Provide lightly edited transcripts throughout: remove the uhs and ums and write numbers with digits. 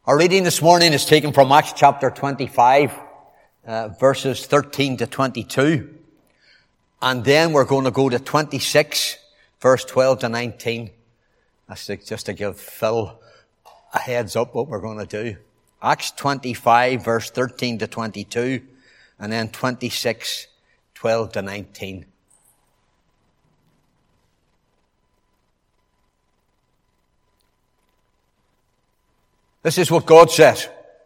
Our reading this morning is taken from Acts chapter 25, verses 13 to 22. And then we're going to go to 26, verse 12 to 19. That's just to give Phil a heads up what we're going to do. Acts 25, verse 13 to 22, and then 26, 12 to 19. This is what God says.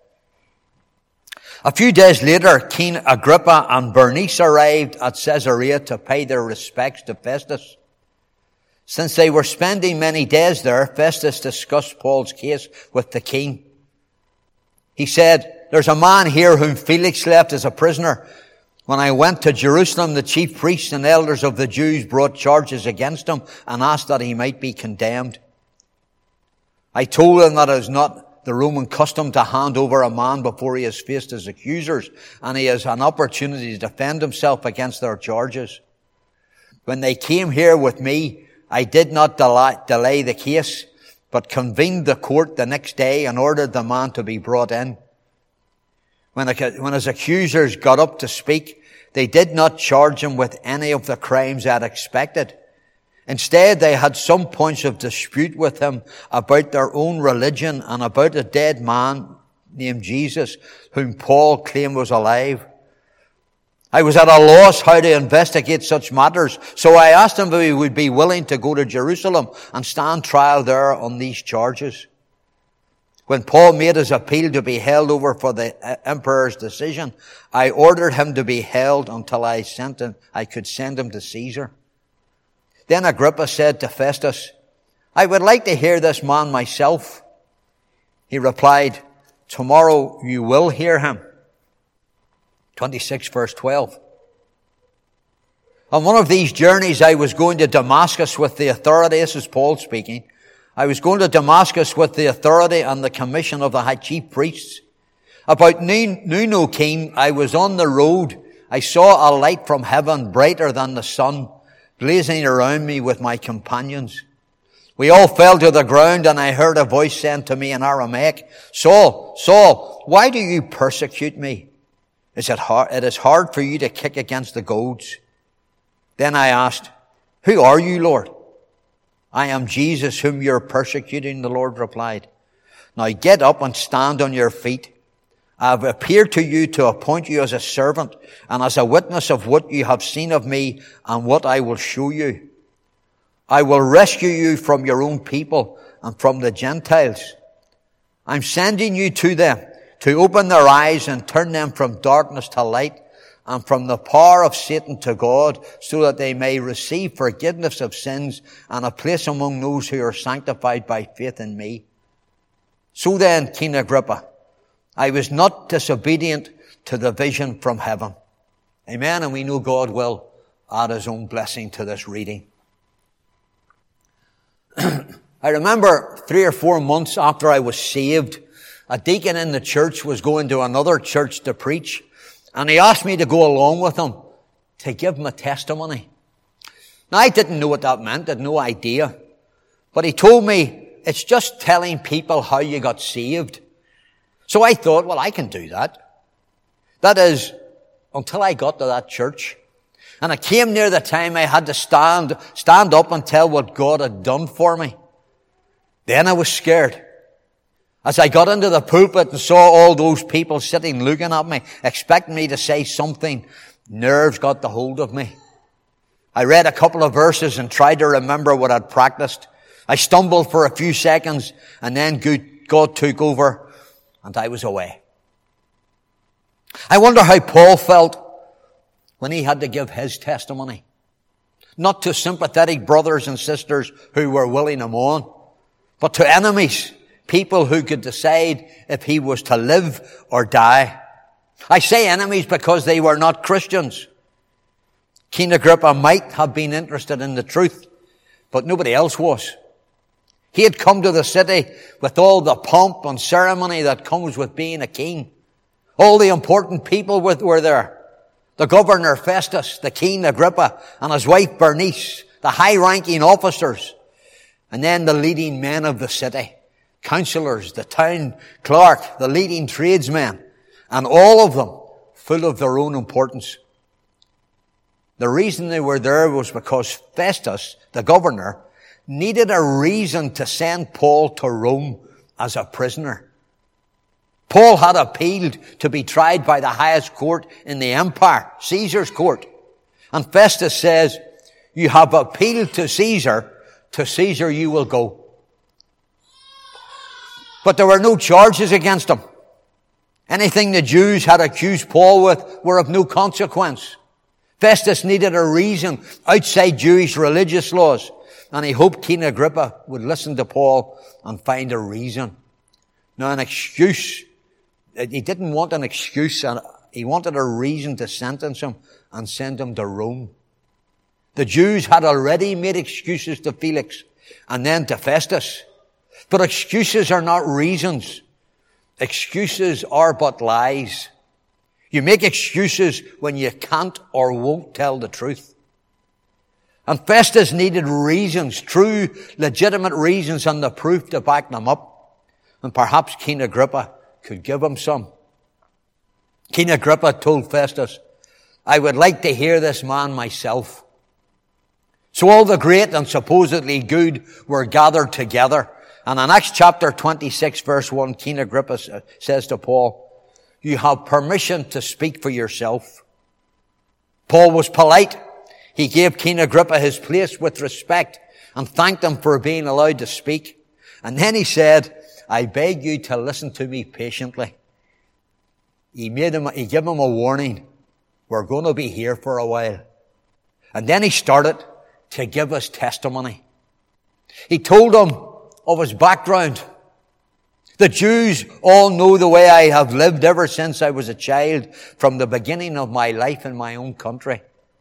A few days later, King Agrippa and Bernice arrived at Caesarea to pay their respects to Festus. Since they were spending many days there, Festus discussed Paul's case with the king. He said, "There's a man here whom Felix left as a prisoner. When I went to Jerusalem, the chief priests and elders of the Jews brought charges against him and asked that he might be condemned. I told them that it is not the Roman custom to hand over a man before he has faced his accusers, and he has an opportunity to defend himself against their charges. When they came here with me, I did not delay the case, but convened the court the next day and ordered the man to be brought in. When his accusers got up to speak, they did not charge him with any of the crimes I had expected. Instead, they had some points of dispute with him about their own religion and about a dead man named Jesus, whom Paul claimed was alive. I was at a loss how to investigate such matters, so I asked him if he would be willing to go to Jerusalem and stand trial there on these charges. When Paul made his appeal to be held over for the emperor's decision, I ordered him to be held until I could send him to Caesar. Then Agrippa said to Festus, I would like to hear this man myself. He replied, tomorrow you will hear him. 26 verse 12. On one of these journeys I was going to Damascus with the authority, this is Paul speaking, I was going to Damascus with the authority and the commission of the high chief priests. About noon, O king, I was on the road. I saw a light from heaven brighter than the sun, blazing around me with my companions. We all fell to the ground, and I heard a voice saying to me in Aramaic, Saul, Saul, why do you persecute me? It is hard for you to kick against the goads. Then I asked, who are you, Lord? I am Jesus whom you're persecuting, the Lord replied. Now get up and stand on your feet. I have appeared to you to appoint you as a servant and as a witness of what you have seen of me and what I will show you. I will rescue you from your own people and from the Gentiles. I'm sending you to them to open their eyes and turn them from darkness to light and from the power of Satan to God, so that they may receive forgiveness of sins and a place among those who are sanctified by faith in me. So then, King Agrippa, I was not disobedient to the vision from heaven. Amen. And we know God will add his own blessing to this reading. I remember 3 or 4 months after I was saved, a deacon in the church was going to another church to preach, and he asked me to go along with him to give him a testimony. Now, I didn't know what that meant. I had no idea. But he told me, it's just telling people how you got saved. So I thought, well, I can do that. That is, until I got to that church. And it came near the time I had to stand up and tell what God had done for me. Then I was scared. As I got into the pulpit and saw all those people sitting looking at me, expecting me to say something, nerves got the hold of me. I read a couple of verses and tried to remember what I'd practiced. I stumbled for a few seconds, and then God took over, and I was away. I wonder how Paul felt when he had to give his testimony. Not to sympathetic brothers and sisters who were willing him on, but to enemies, people who could decide if he was to live or die. I say enemies because they were not Christians. King Agrippa might have been interested in the truth, but nobody else was. He had come to the city with all the pomp and ceremony that comes with being a king. All the important people were there. The governor Festus, the King Agrippa, and his wife Bernice, the high-ranking officers, and then the leading men of the city. councillors, the town clerk, the leading tradesmen, and all of them full of their own importance. The reason they were there was because Festus, the governor, needed a reason to send Paul to Rome as a prisoner. Paul had appealed to be tried by the highest court in the empire, Caesar's court. And Festus says, you have appealed to Caesar you will go. But there were no charges against him. Anything the Jews had accused Paul with were of no consequence. Festus needed a reason outside Jewish religious laws, and he hoped King Agrippa would listen to Paul and find a reason. Now, an excuse. He didn't want an excuse, and he wanted a reason to sentence him and send him to Rome. The Jews had already made excuses to Felix and then to Festus. But excuses are not reasons. Excuses are but lies. You make excuses when you can't or won't tell the truth. And Festus needed reasons, true, legitimate reasons, and the proof to back them up. And perhaps King Agrippa could give him some. King Agrippa told Festus, I would like to hear this man myself. So all the great and supposedly good were gathered together. And in Acts chapter 26 verse 1, King Agrippa says to Paul, you have permission to speak for yourself. Paul was polite. He gave King Agrippa his place with respect and thanked him for being allowed to speak. And then he said, I beg you to listen to me patiently. He gave him a warning. We're going to be here for a while. And then he started to give us testimony. He told them of his background. The Jews all know the way I have lived ever since I was a child, from the beginning of my life in my own country.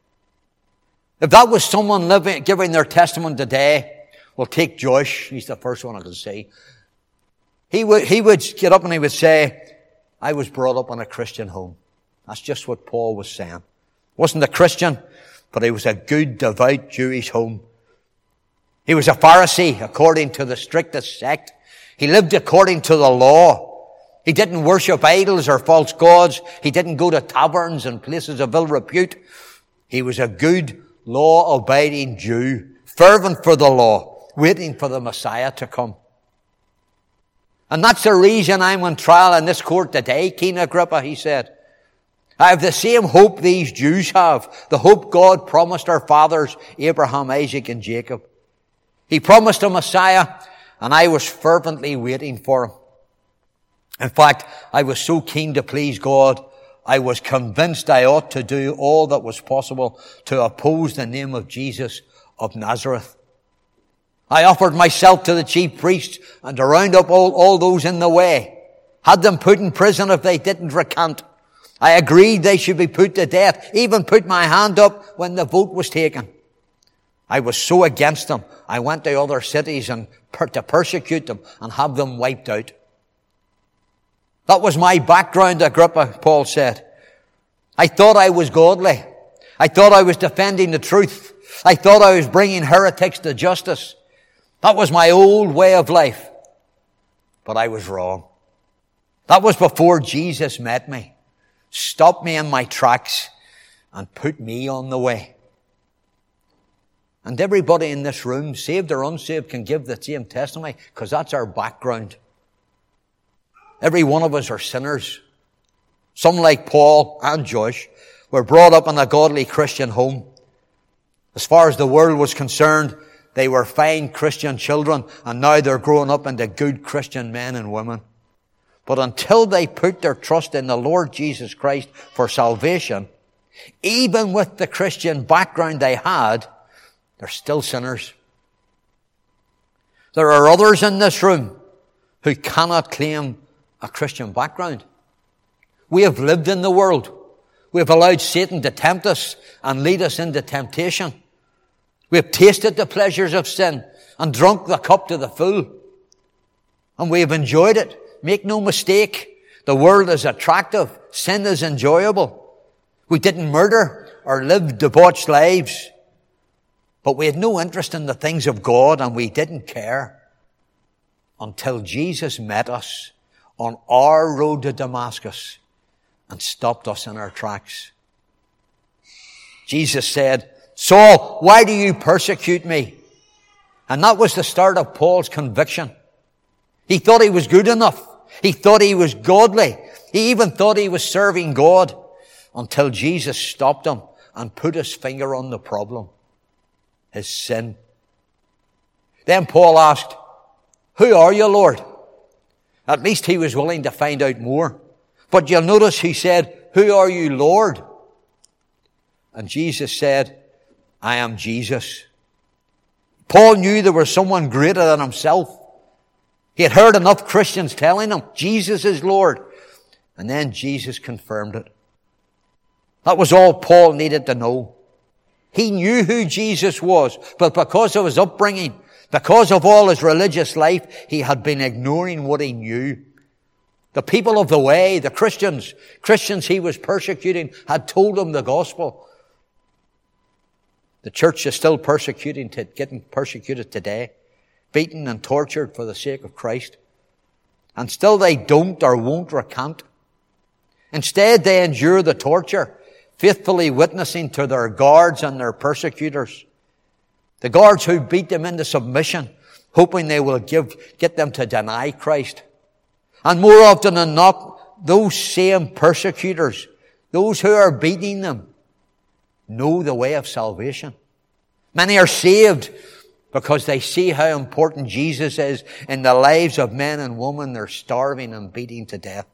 If that was someone giving their testimony today, well, take Josh. He's the first one I can see. He would get up and he would say, I was brought up in a Christian home. That's just what Paul was saying. Wasn't a Christian, but he was a good, devout Jewish home. He was a Pharisee according to the strictest sect. He lived according to the law. He didn't worship idols or false gods. He didn't go to taverns and places of ill repute. He was a good, law-abiding Jew, fervent for the law, waiting for the Messiah to come. And that's the reason I'm on trial in this court today, King Agrippa, he said. I have the same hope these Jews have, the hope God promised our fathers, Abraham, Isaac, and Jacob. He promised a Messiah, and I was fervently waiting for him. In fact, I was so keen to please God, I was convinced I ought to do all that was possible to oppose the name of Jesus of Nazareth. I offered myself to the chief priests and to round up all those in the way. Had them put in prison if they didn't recant. I agreed they should be put to death, even put my hand up when the vote was taken. I was so against them, I went to other cities and to persecute them and have them wiped out. That was my background, Agrippa, Paul said. I thought I was godly. I thought I was defending the truth. I thought I was bringing heretics to justice. That was my old way of life. But I was wrong. That was before Jesus met me, stopped me in my tracks, and put me on the way. And everybody in this room, saved or unsaved, can give the same testimony, because that's our background. Every one of us are sinners. Some, like Paul and Josh, were brought up in a godly Christian home. As far as the world was concerned, they were fine Christian children, and now they're growing up into good Christian men and women. But until they put their trust in the Lord Jesus Christ for salvation, even with the Christian background they had, they're still sinners. There are others in this room who cannot claim a Christian background. We have lived in the world. We have allowed Satan to tempt us and lead us into temptation. We have tasted the pleasures of sin and drunk the cup to the full. And we have enjoyed it. Make no mistake, the world is attractive. Sin is enjoyable. We didn't murder or live debauched lives. But we had no interest in the things of God, and we didn't care. until Jesus met us on our road to Damascus and stopped us in our tracks. Jesus said, "Saul, why do you persecute me?" And that was the start of Paul's conviction. He thought he was good enough. He thought he was godly. He even thought he was serving God, until Jesus stopped him and put his finger on the problem: his sin. Then Paul asked, "Who are you, Lord?" At least he was willing to find out more. But you'll notice he said, "Who are you, Lord?" And Jesus said, "I am Jesus." Paul knew there was someone greater than himself. He had heard enough Christians telling him, Jesus is Lord. And then Jesus confirmed it. That was all Paul needed to know. He knew who Jesus was, but because of his upbringing, because of all his religious life, he had been ignoring what he knew. The people of the way, the Christians he was persecuting, had told him the gospel. The church is still getting persecuted today, beaten and tortured for the sake of Christ. And still they don't or won't recant. Instead, they endure the torture, faithfully witnessing to their guards and their persecutors. The guards who beat them into submission, hoping they will get them to deny Christ. And more often than not, those same persecutors, those who are beating them, know the way of salvation. Many are saved because they see how important Jesus is in the lives of men and women they're starving and beating to death.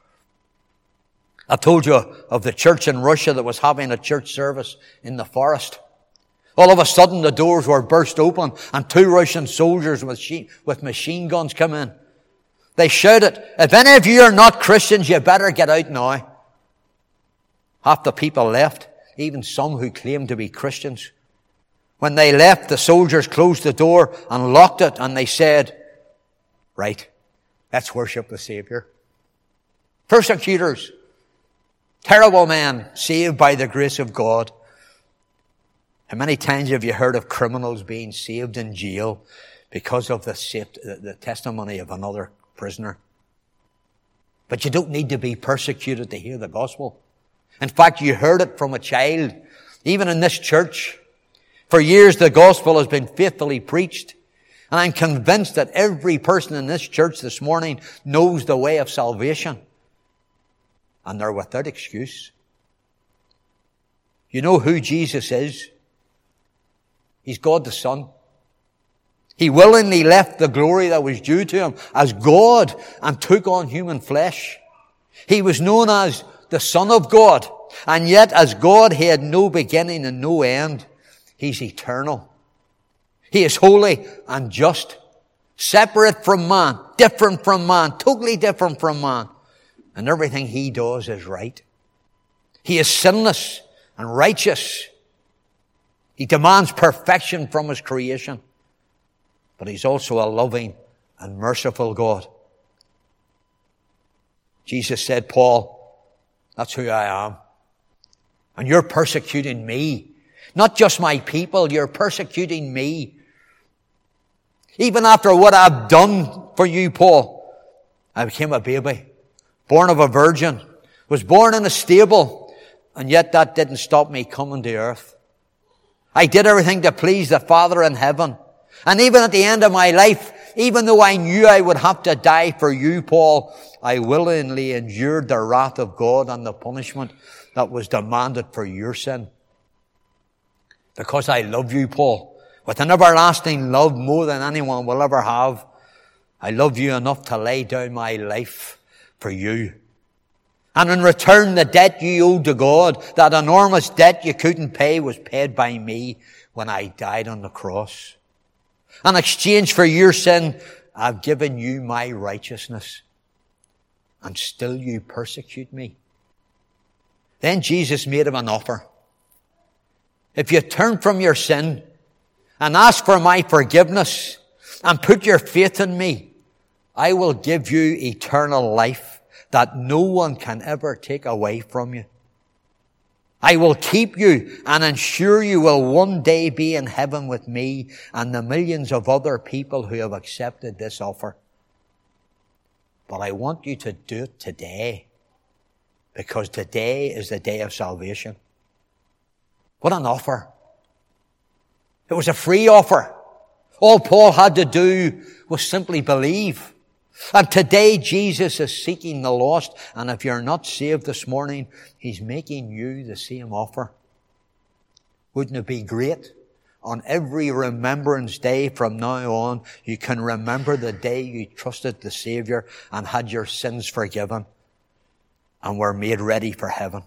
I told you of the church in Russia that was having a church service in the forest. All of a sudden the doors were burst open and 2 Russian soldiers with machine guns come in. They shouted, "If any of you are not Christians, you better get out now." Half the people left, even some who claimed to be Christians. When they left, the soldiers closed the door and locked it, and they said, "Right, let's worship the Savior." Persecutors, terrible men, saved by the grace of God. How many times have you heard of criminals being saved in jail because of the testimony of another prisoner? But you don't need to be persecuted to hear the gospel. In fact, you heard it from a child, even in this church. For years, the gospel has been faithfully preached. And I'm convinced that every person in this church this morning knows the way of salvation. And they're without excuse. You know who Jesus is? He's God the Son. He willingly left the glory that was due to him as God and took on human flesh. He was known as the Son of God. And yet, as God, he had no beginning and no end. He's eternal. He is holy and just, separate from man, different from man, totally different from man. And everything he does is right. He is sinless and righteous. He demands perfection from his creation. But he's also a loving and merciful God. Jesus said, "Paul, that's who I am. And you're persecuting me. Not just my people, you're persecuting me. Even after what I've done for you, Paul, I became a baby, born of a virgin, was born in a stable, and yet that didn't stop me coming to earth. I did everything to please the Father in heaven. And even at the end of my life, even though I knew I would have to die for you, Paul, I willingly endured the wrath of God and the punishment that was demanded for your sin. Because I love you, Paul, with an everlasting love more than anyone will ever have. I love you enough to lay down my life for you. And in return, the debt you owed to God, that enormous debt you couldn't pay, was paid by me when I died on the cross. In exchange for your sin, I've given you my righteousness. And still you persecute me. Then Jesus made him an offer. If you turn from your sin and ask for my forgiveness and put your faith in me, I will give you eternal life that no one can ever take away from you. I will keep you and ensure you will one day be in heaven with me and the millions of other people who have accepted this offer. But I want you to do it today, because today is the day of salvation. What an offer. It was a free offer. All Paul had to do was simply believe. And today Jesus is seeking the lost. And if you're not saved this morning, He's making you the same offer. Wouldn't it be great? On every remembrance day from now on, you can remember the day you trusted the Savior and had your sins forgiven and were made ready for heaven.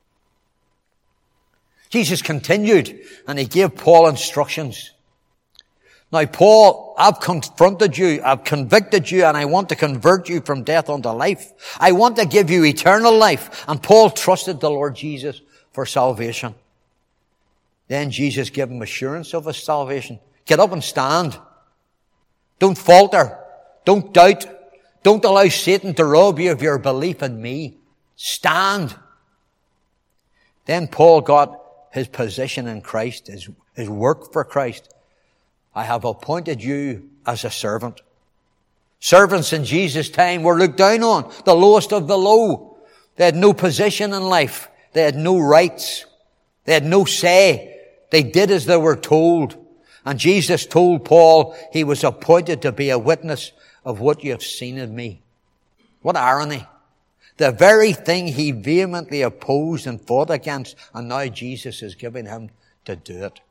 Jesus continued and He gave Paul instructions. Now, Paul, I've confronted you, I've convicted you, and I want to convert you from death unto life. I want to give you eternal life. And Paul trusted the Lord Jesus for salvation. Then Jesus gave him assurance of his salvation. Get up and stand. Don't falter. Don't doubt. Don't allow Satan to rob you of your belief in me. Stand. Then Paul got his position in Christ, his work for Christ. I have appointed you as a servant. Servants in Jesus' time were looked down on, the lowest of the low. They had no position in life. They had no rights. They had no say. They did as they were told. And Jesus told Paul he was appointed to be a witness of what you have seen in me. What irony. The very thing he vehemently opposed and fought against, and now Jesus is giving him to do it.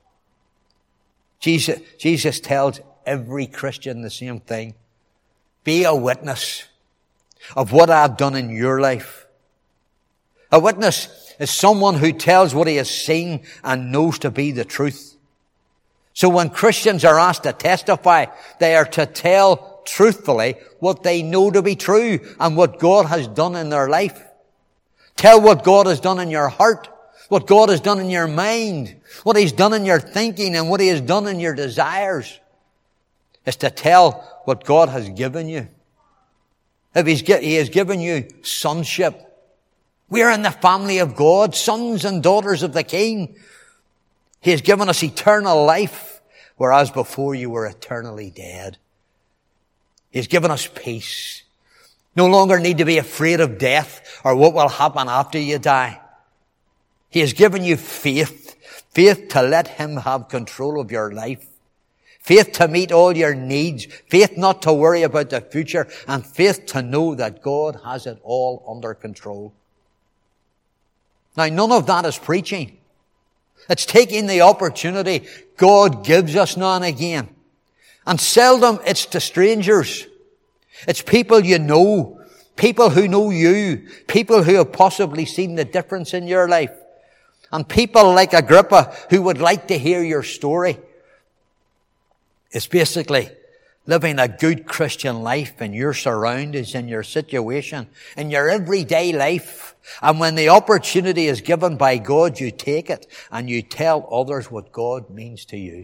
Jesus tells every Christian the same thing. Be a witness of what I've done in your life. A witness is someone who tells what he has seen and knows to be the truth. So when Christians are asked to testify, they are to tell truthfully what they know to be true and what God has done in their life. Tell what God has done in your heart, what God has done in your mind, what He's done in your thinking, and what He has done in your desires. Is to tell what God has given you. If He has given you sonship, we are in the family of God, sons and daughters of the King. He has given us eternal life, whereas before you were eternally dead. He's given us peace. No longer need to be afraid of death or what will happen after you die. He has given you faith. Faith to let Him have control of your life. Faith to meet all your needs. Faith not to worry about the future. And faith to know that God has it all under control. Now, none of that is preaching. It's taking the opportunity God gives us now and again. And seldom it's to strangers. It's people you know, people who know you, people who have possibly seen the difference in your life, and people like Agrippa who would like to hear your story. It's basically living a good Christian life in your surroundings, in your situation, in your everyday life. And when the opportunity is given by God, you take it and you tell others what God means to you.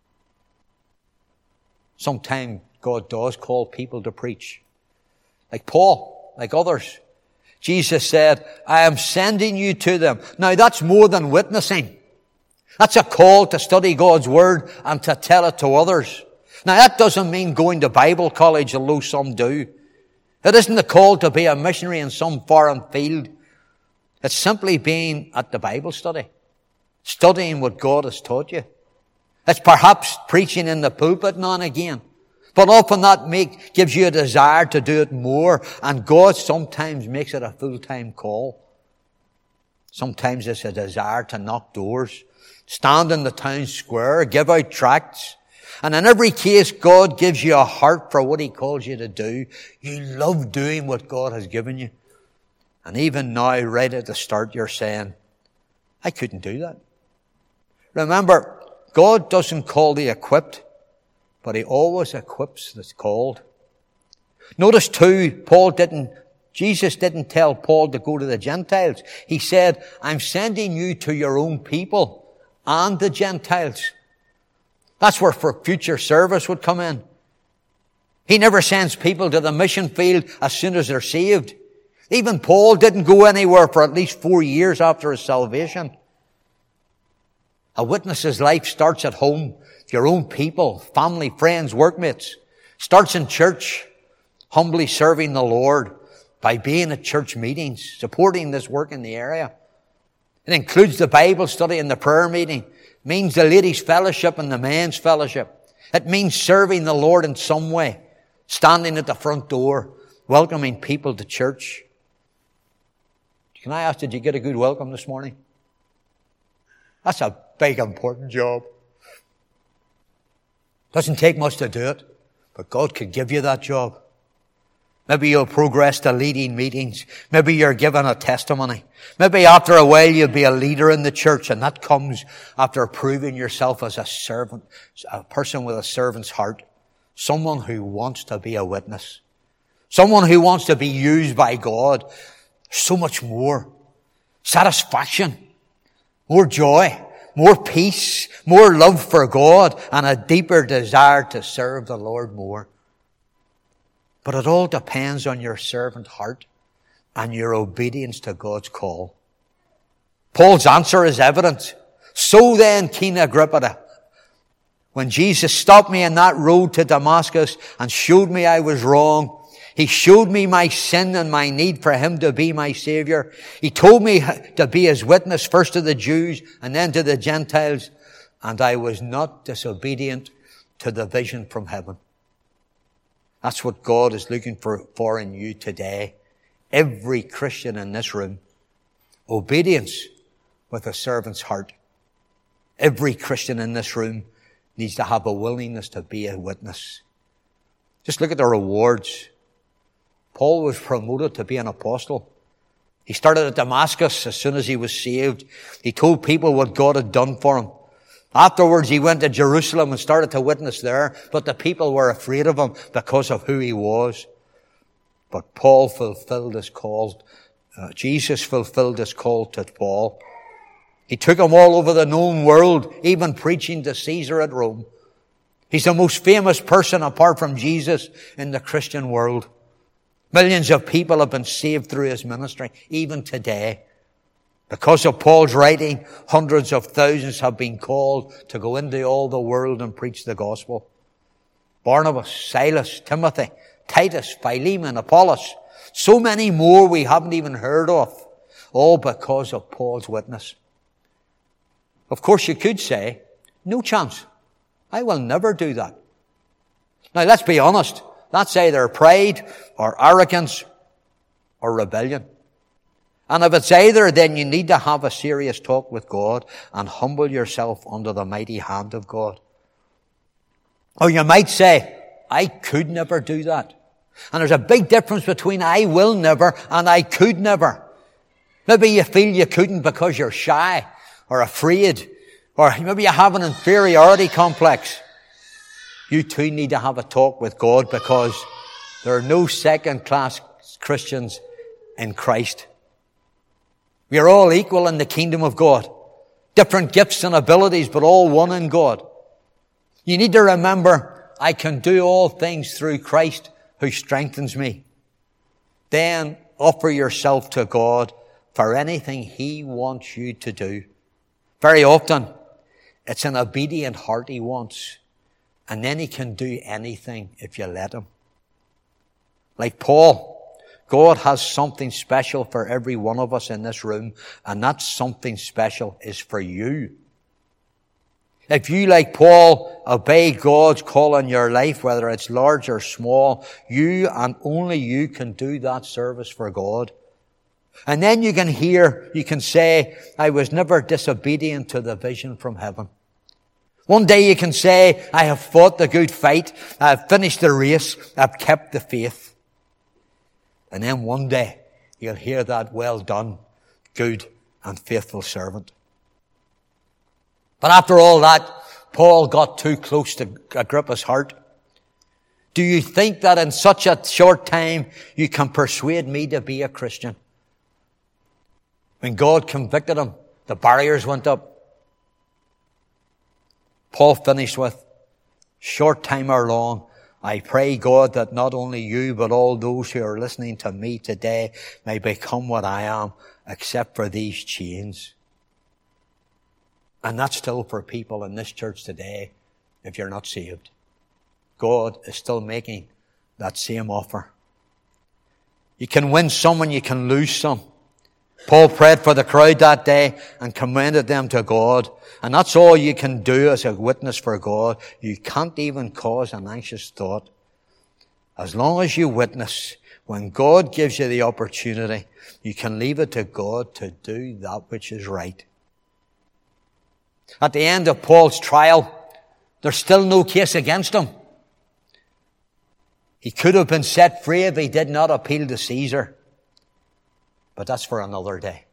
Sometimes God does call people to preach. Like Paul, like others. Jesus said, I am sending you to them. Now that's more than witnessing. That's a call to study God's Word and to tell it to others. Now that doesn't mean going to Bible college, although some do. It isn't a call to be a missionary in some foreign field. It's simply being at the Bible study. Studying what God has taught you. It's perhaps preaching in the pulpit now and again. But often that gives you a desire to do it more. And God sometimes makes it a full-time call. Sometimes it's a desire to knock doors, stand in the town square, give out tracts. And in every case, God gives you a heart for what He calls you to do. You love doing what God has given you. And even now, right at the start, you're saying, I couldn't do that. Remember, God doesn't call the equipped, but He always equips the called. Notice too, Jesus didn't tell Paul to go to the Gentiles. He said, I'm sending you to your own people and the Gentiles. That's where for future service would come in. He never sends people to the mission field as soon as they're saved. Even Paul didn't go anywhere for at least 4 years after his salvation. A witness's life starts at home, your own people, family, friends, workmates. Starts in church. humbly serving the Lord by being at church meetings, supporting this work in the area. It includes the Bible study and the prayer meeting. It means the ladies' fellowship and the men's fellowship. It means serving the Lord in some way, standing at the front door, welcoming people to church. Can I ask, did you get a good welcome this morning? That's a big, important job. Doesn't take much to do it, but God could give you that job. Maybe you'll progress to leading meetings. Maybe you're given a testimony. Maybe after a while you'll be a leader in the church, and that comes after proving yourself as a servant, a person with a servant's heart, someone who wants to be a witness, someone who wants to be used by God. So much more satisfaction, more joy, more peace, more love for God, and a deeper desire to serve the Lord more. But it all depends on your servant heart and your obedience to God's call. Paul's answer is evident. So then, King Agrippa, when Jesus stopped me on that road to Damascus and showed me I was wrong, He showed me my sin and my need for Him to be my Savior. He told me to be His witness, first to the Jews and then to the Gentiles. And I was not disobedient to the vision from heaven. That's what God is looking for in you today. Every Christian in this room. Obedience with a servant's heart. Every Christian in this room needs to have a willingness to be a witness. Just look at the rewards. Paul was promoted to be an apostle. He started at Damascus as soon as he was saved. He told people what God had done for him. Afterwards, he went to Jerusalem and started to witness there, but the people were afraid of him because of who he was. But Paul fulfilled his call. Jesus fulfilled his call to Paul. He took him all over the known world, even preaching to Caesar at Rome. He's the most famous person apart from Jesus in the Christian world. Millions of people have been saved through his ministry, even today. Because of Paul's writing, hundreds of thousands have been called to go into all the world and preach the gospel. Barnabas, Silas, Timothy, Titus, Philemon, Apollos, so many more we haven't even heard of, all because of Paul's witness. Of course, you could say, no chance. I will never do that. Now, let's be honest. That's either pride or arrogance or rebellion. And if it's either, then you need to have a serious talk with God and humble yourself under the mighty hand of God. Or you might say, I could never do that. And there's a big difference between I will never and I could never. Maybe you feel you couldn't because you're shy or afraid, or maybe you have an inferiority complex. You too need to have a talk with God, because there are no second-class Christians in Christ. We are all equal in the kingdom of God. Different gifts and abilities, but all one in God. You need to remember, I can do all things through Christ who strengthens me. Then offer yourself to God for anything He wants you to do. Very often, it's an obedient heart He wants. And then He can do anything if you let Him. Like Paul, God has something special for every one of us in this room, and that something special is for you. If you, like Paul, obey God's call in your life, whether it's large or small, you and only you can do that service for God. And then you can say, I was never disobedient to the vision from heaven. One day you can say, I have fought the good fight, I have finished the race, I've kept the faith. And then one day you'll hear that, well done, good and faithful servant. But after all that, Paul got too close to Agrippa's heart. Do you think that in such a short time you can persuade me to be a Christian? When God convicted him, the barriers went up. Paul finished with, short time or long, I pray God that not only you, but all those who are listening to me today may become what I am, except for these chains. And that's still for people in this church today, if you're not saved. God is still making that same offer. You can win some and you can lose some. Paul prayed for the crowd that day and commended them to God. And that's all you can do as a witness for God. You can't even cause an anxious thought. As long as you witness, when God gives you the opportunity, you can leave it to God to do that which is right. At the end of Paul's trial, there's still no case against him. He could have been set free if he did not appeal to Caesar. But that's for another day.